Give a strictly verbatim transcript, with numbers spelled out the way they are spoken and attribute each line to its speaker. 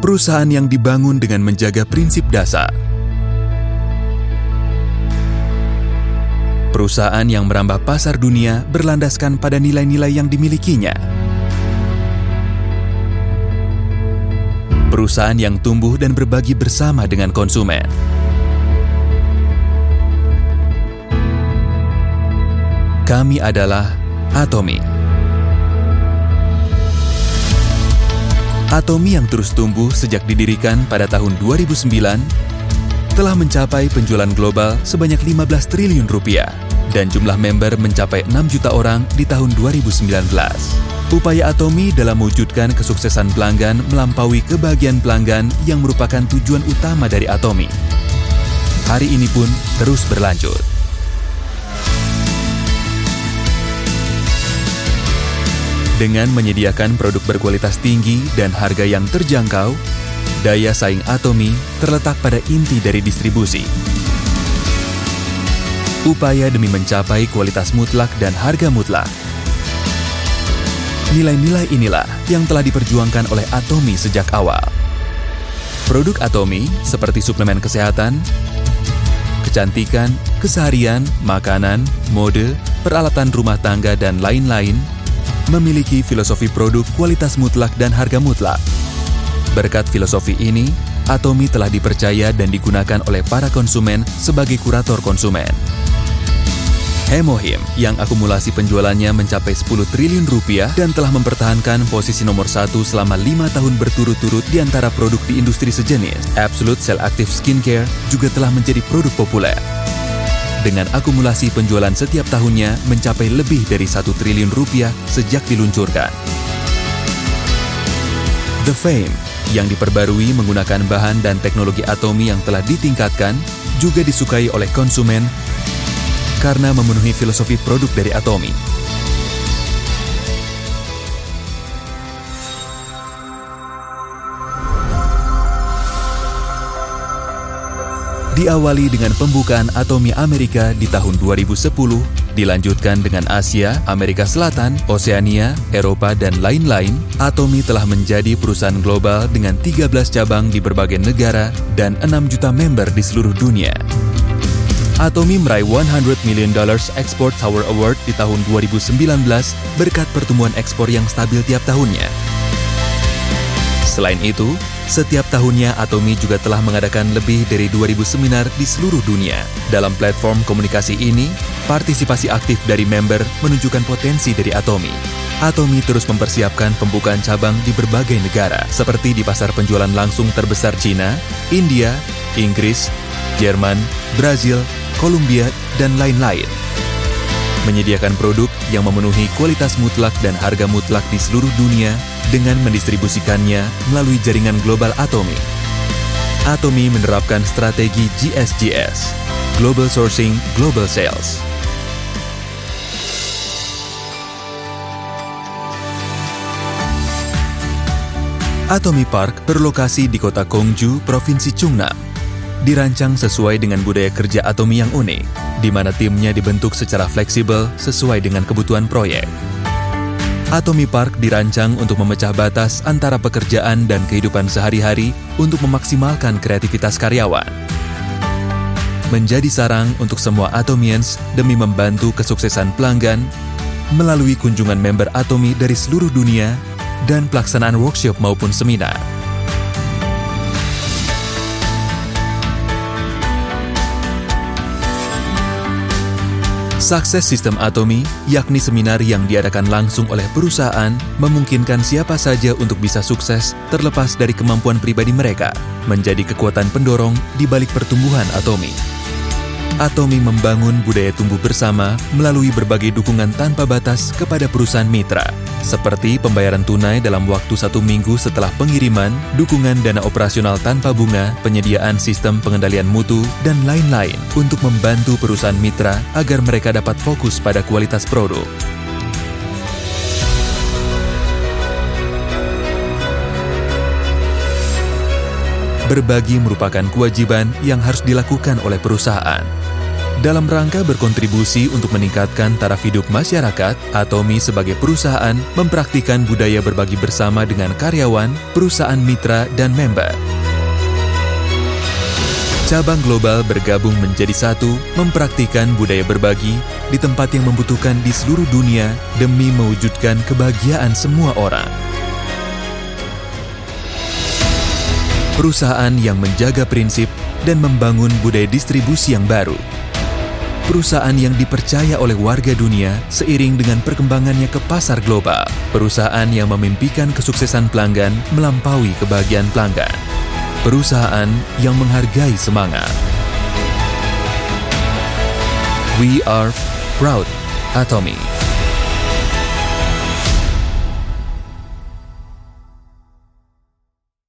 Speaker 1: perusahaan yang dibangun dengan menjaga prinsip dasar. Perusahaan yang merambah pasar dunia berlandaskan pada nilai-nilai yang dimilikinya. Perusahaan yang tumbuh dan berbagi bersama dengan konsumen. Kami adalah Atomy. Atomy yang terus tumbuh sejak didirikan pada tahun dua ribu sembilan telah mencapai penjualan global sebanyak lima belas triliun rupiah dan jumlah member mencapai enam juta orang di tahun dua ribu sembilan belas. Upaya Atomy dalam mewujudkan kesuksesan pelanggan melampaui kebahagiaan pelanggan yang merupakan tujuan utama dari Atomy. Hari ini pun terus berlanjut. Dengan menyediakan produk berkualitas tinggi dan harga yang terjangkau, daya saing Atomy terletak pada inti dari distribusi. Upaya demi mencapai kualitas mutlak dan harga mutlak. Nilai-nilai inilah yang telah diperjuangkan oleh Atomy sejak awal. Produk Atomy seperti suplemen kesehatan, kecantikan, keseharian, makanan, mode, peralatan rumah tangga, dan lain-lain memiliki filosofi produk kualitas mutlak dan harga mutlak. Berkat filosofi ini, Atomy telah dipercaya dan digunakan oleh para konsumen sebagai kurator konsumen. Hemohim yang akumulasi penjualannya mencapai sepuluh triliun rupiah dan telah mempertahankan posisi nomor satu selama lima tahun berturut-turut di antara produk di industri sejenis. Absolute Cell Active Skincare juga telah menjadi produk populer. Dengan akumulasi penjualan setiap tahunnya mencapai lebih dari satu triliun rupiah sejak diluncurkan. The Fame yang diperbarui menggunakan bahan dan teknologi Atomy yang telah ditingkatkan juga disukai oleh konsumen karena memenuhi filosofi produk dari Atomy. Diawali dengan pembukaan Atomy Amerika di tahun dua ribu sepuluh, dilanjutkan dengan Asia, Amerika Selatan, Oseania, Eropa, dan lain-lain, Atomy telah menjadi perusahaan global dengan tiga belas cabang di berbagai negara dan enam juta member di seluruh dunia. Atomy meraih seratus million dollars Export Tower Award di tahun dua ribu sembilan belas berkat pertumbuhan ekspor yang stabil tiap tahunnya. Selain itu, setiap tahunnya Atomy juga telah mengadakan lebih dari dua ribu seminar di seluruh dunia. Dalam platform komunikasi ini, partisipasi aktif dari member menunjukkan potensi dari Atomy. Atomy terus mempersiapkan pembukaan cabang di berbagai negara, seperti di pasar penjualan langsung terbesar Cina, India, Inggris, Jerman, Brazil, Kolombia, dan lain-lain. Menyediakan produk yang memenuhi kualitas mutlak dan harga mutlak di seluruh dunia dengan mendistribusikannya melalui jaringan global Atomy. Atomy menerapkan strategi G S G S, Global Sourcing, Global Sales. Atomy Park berlokasi di kota Gyeongju, Provinsi Chungnam. Dirancang sesuai dengan budaya kerja Atomy yang unik, di mana timnya dibentuk secara fleksibel sesuai dengan kebutuhan proyek. Atomy Park dirancang untuk memecah batas antara pekerjaan dan kehidupan sehari-hari untuk memaksimalkan kreativitas karyawan. Menjadi sarang untuk semua Atomians demi membantu kesuksesan pelanggan melalui kunjungan member Atomy dari seluruh dunia dan pelaksanaan workshop maupun seminar. Sukses sistem Atomy, yakni seminar yang diadakan langsung oleh perusahaan, memungkinkan siapa saja untuk bisa sukses terlepas dari kemampuan pribadi mereka, menjadi kekuatan pendorong di balik pertumbuhan Atomy. Atomy membangun budaya tumbuh bersama melalui berbagai dukungan tanpa batas kepada perusahaan mitra, seperti pembayaran tunai dalam waktu satu minggu setelah pengiriman, dukungan dana operasional tanpa bunga, penyediaan sistem pengendalian mutu, dan lain-lain untuk membantu perusahaan mitra agar mereka dapat fokus pada kualitas produk. Berbagi merupakan kewajiban yang harus dilakukan oleh perusahaan. Dalam rangka berkontribusi untuk meningkatkan taraf hidup masyarakat, Atomi sebagai perusahaan mempraktikkan budaya berbagi bersama dengan karyawan, perusahaan mitra, dan member. Cabang global bergabung menjadi satu, mempraktikkan budaya berbagi di tempat yang membutuhkan di seluruh dunia demi mewujudkan kebahagiaan semua orang. Perusahaan yang menjaga prinsip dan membangun budaya distribusi yang baru. Perusahaan yang dipercaya oleh warga dunia seiring dengan perkembangannya ke pasar global. Perusahaan yang memimpikan kesuksesan pelanggan melampaui kebahagiaan pelanggan. Perusahaan yang menghargai semangat. We are proud Atomi.